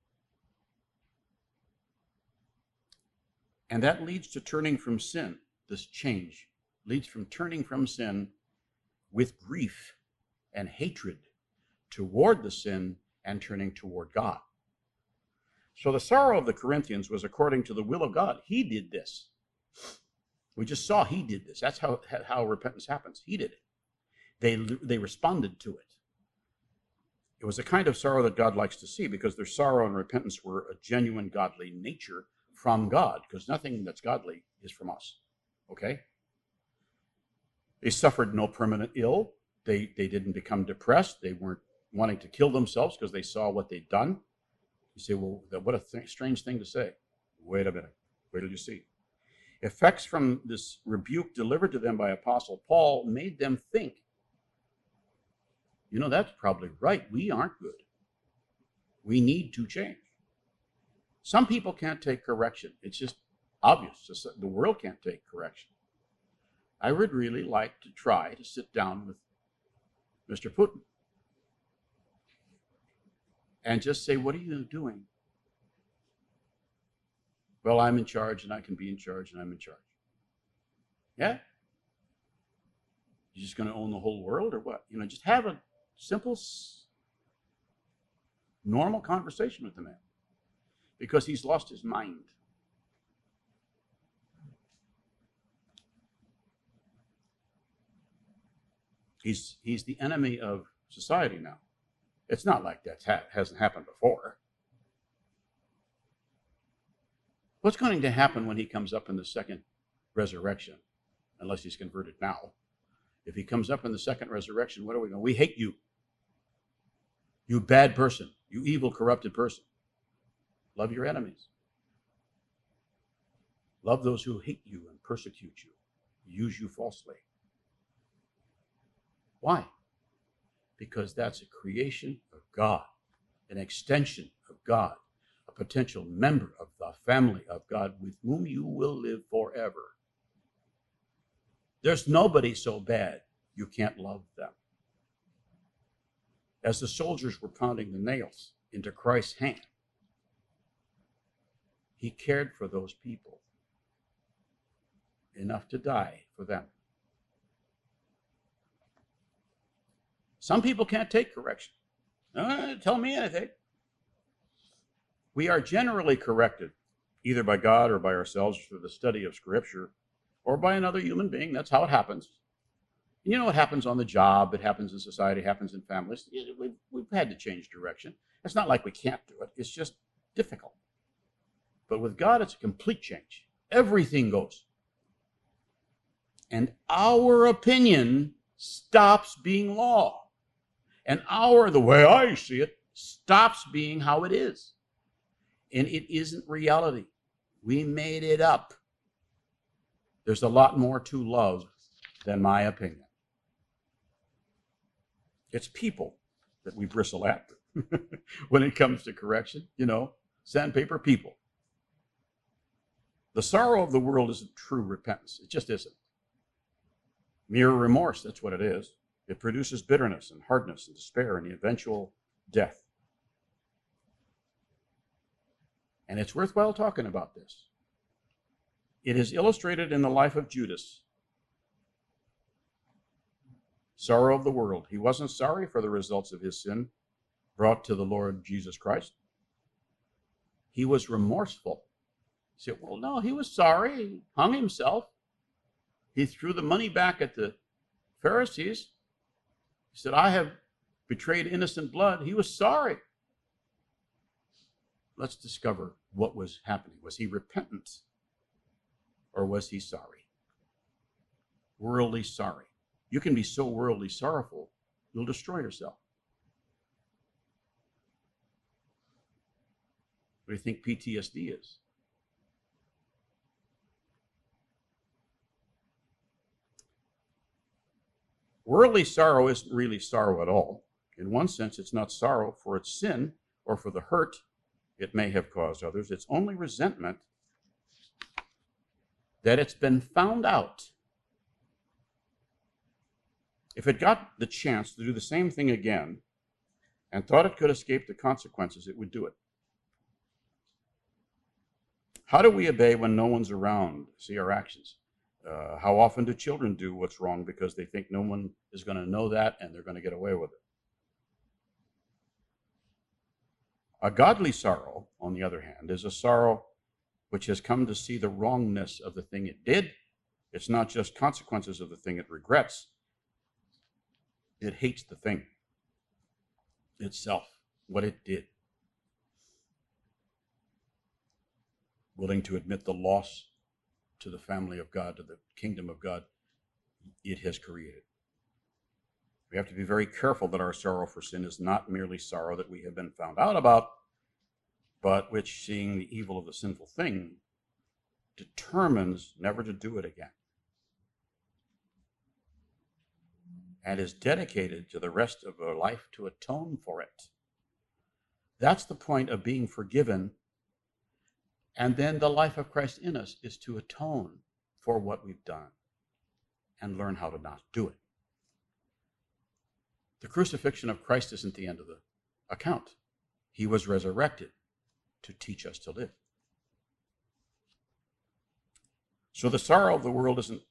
And that leads to turning from sin. This change leads from turning from sin with grief and hatred toward the sin and turning toward God. So the sorrow of the Corinthians was according to the will of God. He did this. We just saw he did this. That's how repentance happens. He did it. They responded to it. It was a kind of sorrow that God likes to see, because their sorrow and repentance were a genuine godly nature from God, because nothing that's godly is from us. Okay? They suffered no permanent ill. They didn't become depressed. They weren't wanting to kill themselves because they saw what they'd done. You say, well, what a strange thing to say. Wait a minute. Wait till you see. Effects from this rebuke delivered to them by Apostle Paul made them think, you know, that's probably right. We aren't good. We need to change. Some people can't take correction. It's just obvious. The world can't take correction. I would really like to try to sit down with Mr. Putin and just say, what are you doing? Well, I'm in charge and I can be in charge and I'm in charge. Yeah? You're just going to own the whole world or what? You know, just have a simple, normal conversation with the man, because he's lost his mind. He's the enemy of society now. It's not like that hasn't happened before. What's going to happen when he comes up in the second resurrection, unless he's converted now? If he comes up in the second resurrection, what are we going to? We hate you. You bad person. You evil, corrupted person. Love your enemies. Love those who hate you and persecute you, use you falsely. Why? Because that's a creation of God, an extension of God, a potential member of the family of God with whom you will live forever. There's nobody so bad you can't love them. As the soldiers were pounding the nails into Christ's hand, he cared for those people enough to die for them. Some people can't take correction. Tell me anything. We are generally corrected, either by God or by ourselves through the study of Scripture, or by another human being. That's how it happens. And you know what happens on the job, it happens in society, it happens in families. We've had to change direction. It's not like we can't do it. It's just difficult. But with God, it's a complete change. Everything goes. And our opinion stops being law. And the way I see it, stops being how it is. And it isn't reality. We made it up. There's a lot more to love than my opinion. It's people that we bristle at when it comes to correction. You know, sandpaper people. The sorrow of the world isn't true repentance. It just isn't. Mere remorse, that's what it is. It produces bitterness and hardness and despair and the eventual death. And it's worthwhile talking about this. It is illustrated in the life of Judas. Sorrow of the world. He wasn't sorry for the results of his sin brought to the Lord Jesus Christ. He was remorseful. He said, well, no, he was sorry. He hung himself. He threw the money back at the Pharisees. He said, I have betrayed innocent blood. He was sorry. Let's discover what was happening. Was he repentant? Or was he sorry? Worldly sorry. You can be so worldly sorrowful, you'll destroy yourself. What do you think PTSD is? Worldly sorrow isn't really sorrow at all. In one sense, it's not sorrow for its sin or for the hurt it may have caused others. It's only resentment that it's been found out. If it got the chance to do the same thing again and thought it could escape the consequences, it would do it. How do we obey when no one's around to see our actions? How often do children do what's wrong because they think no one is going to know that and they're going to get away with it? A godly sorrow, on the other hand, is a sorrow which has come to see the wrongness of the thing it did. It's not just consequences of the thing it regrets. It hates the thing itself, what it did. Willing to admit the loss to the family of God, to the kingdom of God it has created. We have to be very careful that our sorrow for sin is not merely sorrow that we have been found out about, but which, seeing the evil of the sinful thing, determines never to do it again, and is dedicated to the rest of our life to atone for it. That's the point of being forgiven. And then the life of Christ in us is to atone for what we've done and learn how to not do it. The crucifixion of Christ isn't the end of the account. He was resurrected to teach us to live. So the sorrow of the world isn't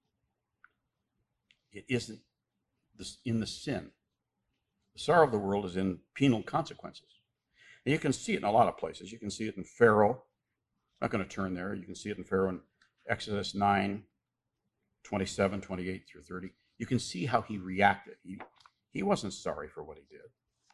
in the sin. The sorrow of the world is in penal consequences. And you can see it in a lot of places. You can see it in Pharaoh. I'm not going to turn there. You can see it in Pharaoh in Exodus 9, 27, 28 through 30. You can see how he reacted. He wasn't sorry for what he did.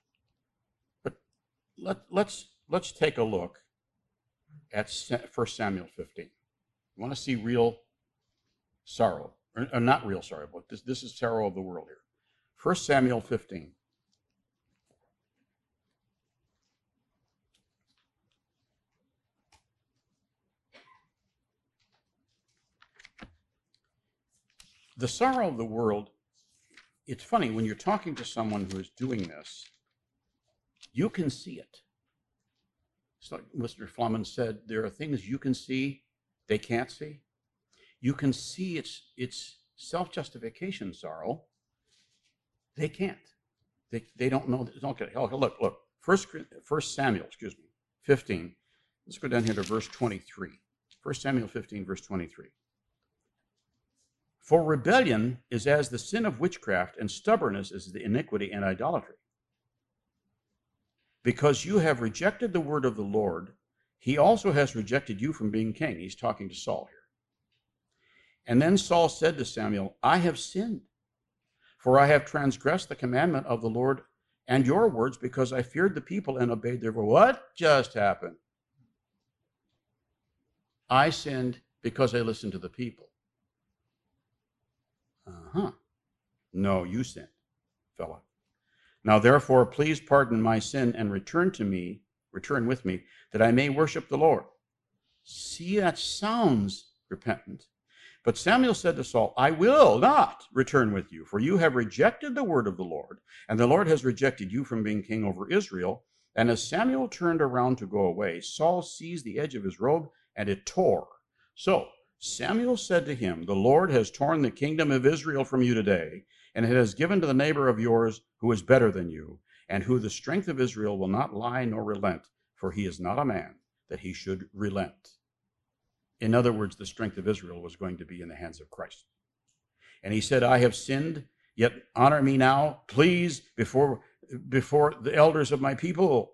But let's take a look at 1 Samuel 15. You want to see real sorrow, or not real sorrow, but this is sorrow of the world here. 1 Samuel 15. The sorrow of the world, it's funny, when you're talking to someone who is doing this, you can see it. It's like Mr. Fleming said, there are things you can see, they can't see. You can see its self-justification sorrow. They can't. They don't know. Okay, look. 1 Samuel, 15. Let's go down here to verse 23. 1 Samuel 15, verse 23. For rebellion is as the sin of witchcraft, and stubbornness is the iniquity and idolatry. Because you have rejected the word of the Lord, he also has rejected you from being king. He's talking to Saul here. And then Saul said to Samuel, I have sinned, for I have transgressed the commandment of the Lord and your words, because I feared the people and obeyed their voice. What just happened? I sinned because I listened to the people. No, you sinned, fella. Now therefore, please pardon my sin and return with me, that I may worship the Lord. See, that sounds repentant. But Samuel said to Saul, I will not return with you, for you have rejected the word of the Lord, and the Lord has rejected you from being king over Israel. And as Samuel turned around to go away, Saul seized the edge of his robe, and it tore. So Samuel said to him, the Lord has torn the kingdom of Israel from you today, and it has given to the neighbor of yours who is better than you, and who the strength of Israel will not lie nor relent, for he is not a man that he should relent. In other words, the strength of Israel was going to be in the hands of Christ. And he said, I have sinned, yet honor me now, please, before the elders of my people.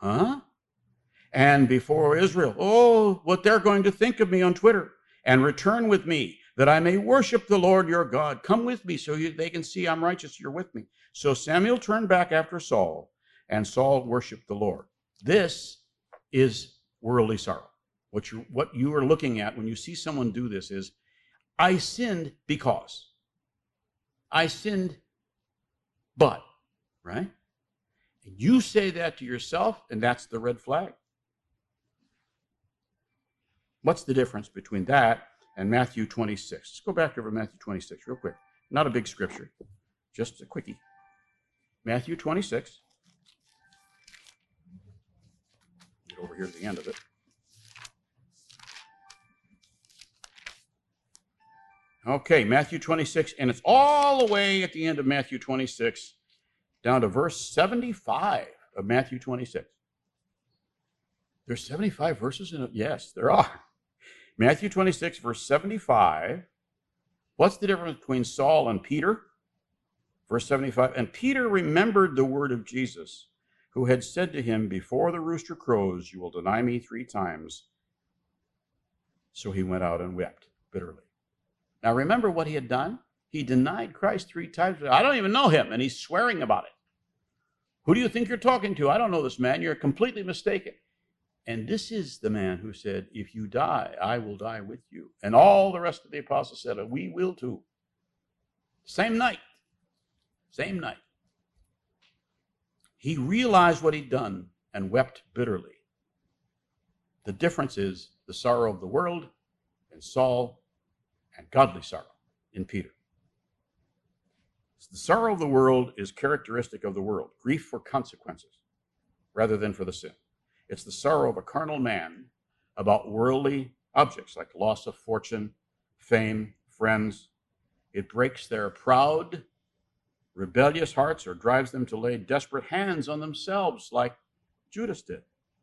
And before Israel. Oh, what they're going to think of me on Twitter. And return with me, that I may worship the Lord your God. Come with me so they can see I'm righteous, you're with me. So Samuel turned back after Saul, and Saul worshiped the Lord. This is worldly sorrow. What you are looking at when you see someone do this is, I sinned because. I sinned but, right? And you say that to yourself, and that's the red flag. What's the difference between that and Matthew 26? Let's go back over Matthew 26 real quick. Not a big scripture, just a quickie. Matthew 26. Get over here to the end of it. Okay, Matthew 26, and it's all the way at the end of Matthew 26, down to verse 75 of Matthew 26. There's 75 verses in it? Yes, there are. Matthew 26, verse 75. What's the difference between Saul and Peter? Verse 75, and Peter remembered the word of Jesus, who had said to him, before the rooster crows, you will deny me 3 times. So he went out and wept bitterly. Now remember what he had done? He denied Christ 3 times. I don't even know him, and he's swearing about it. Who do you think you're talking to? I don't know this man. You're completely mistaken. And this is the man who said, if you die, I will die with you. And all the rest of the apostles said, we will too. Same night. Same night. He realized what he'd done and wept bitterly. The difference is the sorrow of the world in Saul and godly sorrow in Peter. The sorrow of the world is characteristic of the world, grief for consequences rather than for the sin. It's the sorrow of a carnal man about worldly objects like loss of fortune, fame, friends. It breaks their proud, rebellious hearts or drives them to lay desperate hands on themselves like Judas did.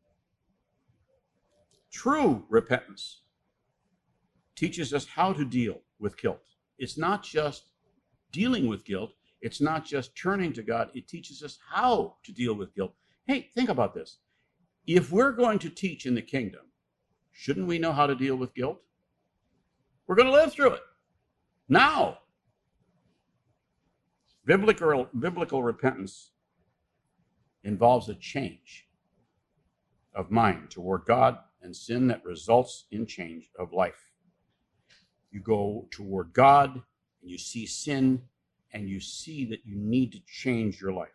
True repentance teaches us how to deal with guilt. It's not just dealing with guilt. It's not just turning to God. It teaches us how to deal with guilt. Hey, think about this. If we're going to teach in the kingdom, shouldn't we know how to deal with guilt? We're going to live through it now. Biblical repentance involves a change of mind toward God and sin that results in change of life. You go toward God and you see sin and you see that you need to change your life.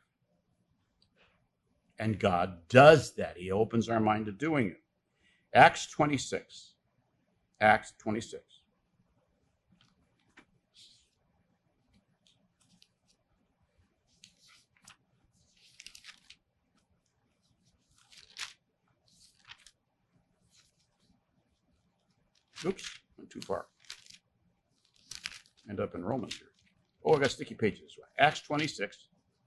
And God does that. He opens our mind to doing it. Acts 26. Acts 26. Oops, went too far. End up in Romans here. Oh, I got sticky pages this way. Acts 26.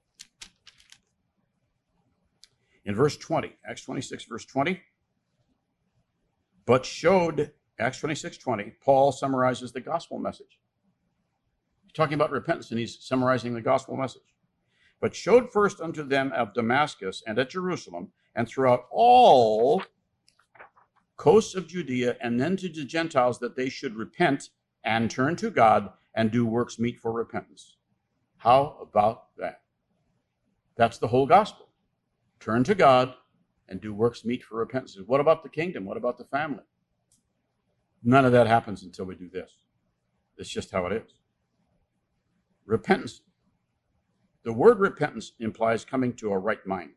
In verse 20. Acts 26, verse 20. But showed, Acts 26, 20, Paul summarizes the gospel message. He's talking about repentance, and he's summarizing the gospel message. But showed first unto them of Damascus and at Jerusalem, and throughout all coasts of Judea, and then to the Gentiles, that they should repent and turn to God and do works meet for repentance. How about that? That's the whole gospel. Turn to God and do works meet for repentance. What about the kingdom? What about the family? None of that happens until we do this. It's just how it is. Repentance. The word repentance implies coming to a right mind.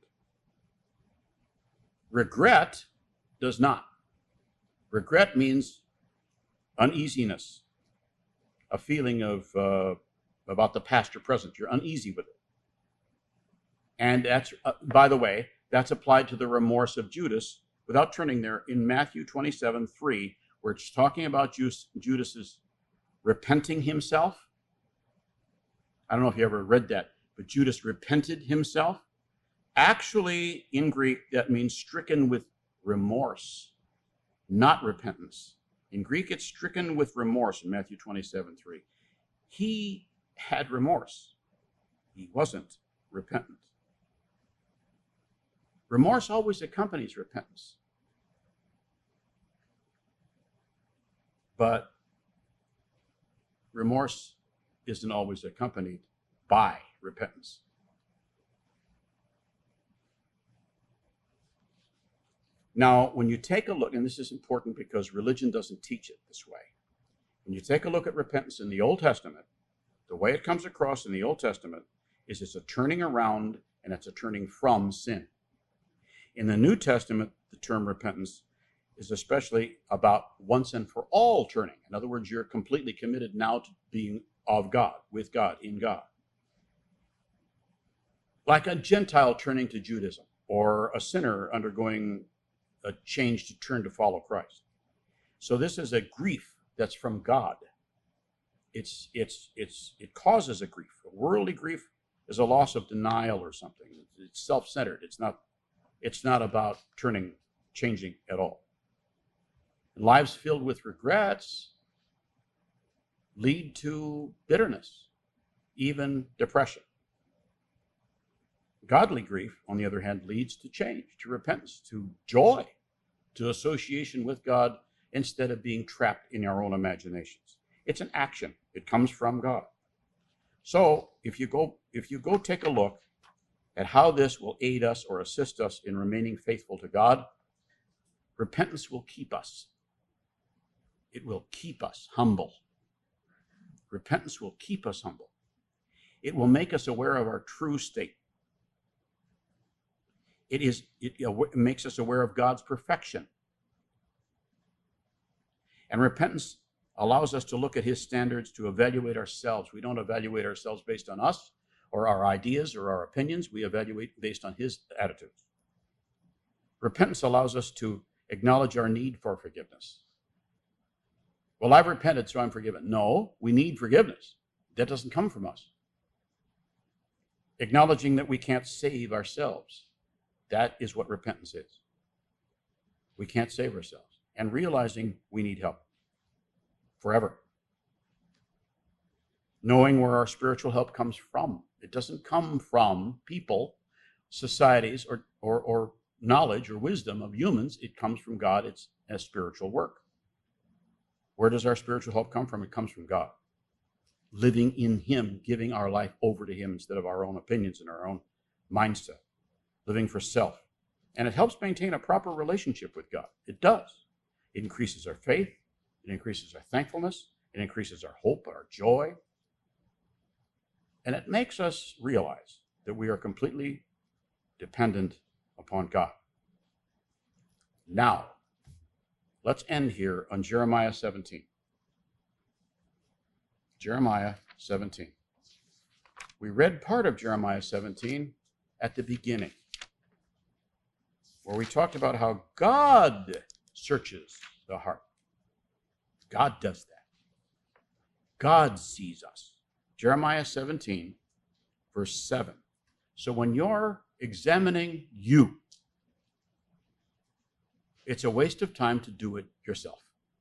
Regret does not. Regret means uneasiness, a feeling of about the past or present. You're uneasy with it. And that's, by the way, that's applied to the remorse of Judas without turning there in Matthew 27, 3, where it's talking about Judas's repenting himself. I don't know if you ever read that, but Judas repented himself. Actually, in Greek, that means stricken with remorse, not repentance. In Greek, it's stricken with remorse in Matthew 27, 3. He had remorse. He wasn't repentant. Remorse always accompanies repentance. But remorse isn't always accompanied by repentance. Now, when you take a look, and this is important because religion doesn't teach it this way. When you take a look at repentance in the Old Testament, the way it comes across in the Old Testament is it's a turning around and it's a turning from sin. In the New Testament, the term repentance is especially about once and for all turning. In other words, you're completely committed now to being of God, with God, in God. Like a Gentile turning to Judaism, or a sinner undergoing a change to turn to follow Christ. So this is a grief that's from God. it causes a grief. A worldly grief is a loss of denial or something. It's self-centered. It's not about changing at all. Lives filled with regrets lead to bitterness, even depression. Godly grief, on the other hand, leads to change, to repentance, to joy, to association with God instead of being trapped in our own imaginations. It's an action. It comes from God. So if you go take a look at how this will aid us or assist us in remaining faithful to God, repentance will keep us. It will keep us humble. Repentance will keep us humble. It will make us aware of our true state. It makes us aware of God's perfection. And repentance allows us to look at his standards, to evaluate ourselves. We don't evaluate ourselves based on us or our ideas or our opinions. We evaluate based on his attitudes. Repentance allows us to acknowledge our need for forgiveness. Well, I've repented, so I'm forgiven. No, we need forgiveness. That doesn't come from us. Acknowledging that we can't save ourselves. That is what repentance is. We can't save ourselves. And realizing we need help forever. Knowing where our spiritual help comes from. It doesn't come from people, societies, or knowledge or wisdom of humans. It comes from God. It's a spiritual work. Where does our spiritual help come from? It comes from God. Living in him, giving our life over to him instead of our own opinions and our own mindset. Living for self. And it helps maintain a proper relationship with God. It does. It increases our faith. It increases our thankfulness. It increases our hope, our joy. And it makes us realize that we are completely dependent upon God. Now, let's end here on Jeremiah 17. Jeremiah 17. We read part of Jeremiah 17 at the beginning, where we talked about how God searches the heart. God does that. God sees us. Jeremiah 17, verse 7. So when you're examining you, it's a waste of time to do it yourself.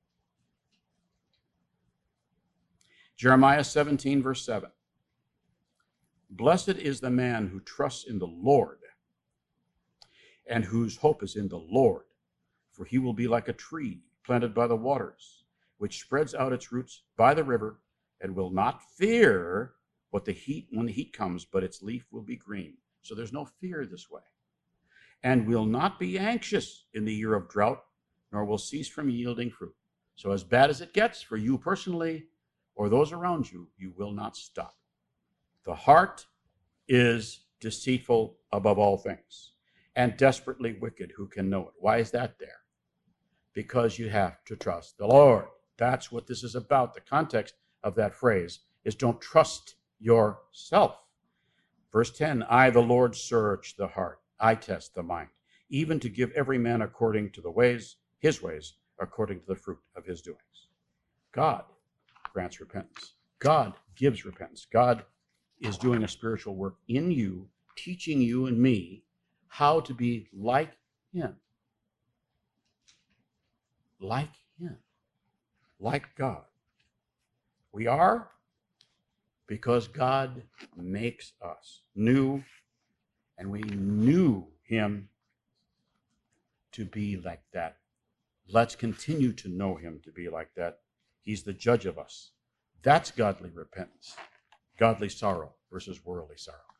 Jeremiah 17, verse 7. Blessed is the man who trusts in the Lord and whose hope is in the Lord, for he will be like a tree planted by the waters, which spreads out its roots by the river and will not fear when the heat comes, but its leaf will be green. So there's no fear this way. And will not be anxious in the year of drought, nor will cease from yielding fruit. So as bad as it gets for you personally or those around you, you will not stop. The heart is deceitful above all things and desperately wicked. Who can know it? Why is that there? Because you have to trust the Lord. That's what this is about. The context of that phrase is don't trust yourself. Verse 10, I, the Lord, search the heart. I test the mind, even to give every man according to his ways, according to the fruit of his doings. God grants repentance. God gives repentance. God is doing a spiritual work in you, teaching you and me how to be like him. Like him. Like God. We are because God makes us new, and we knew him to be like that. Let's continue to know him to be like that. He's the judge of us. That's godly repentance. Godly sorrow versus worldly sorrow.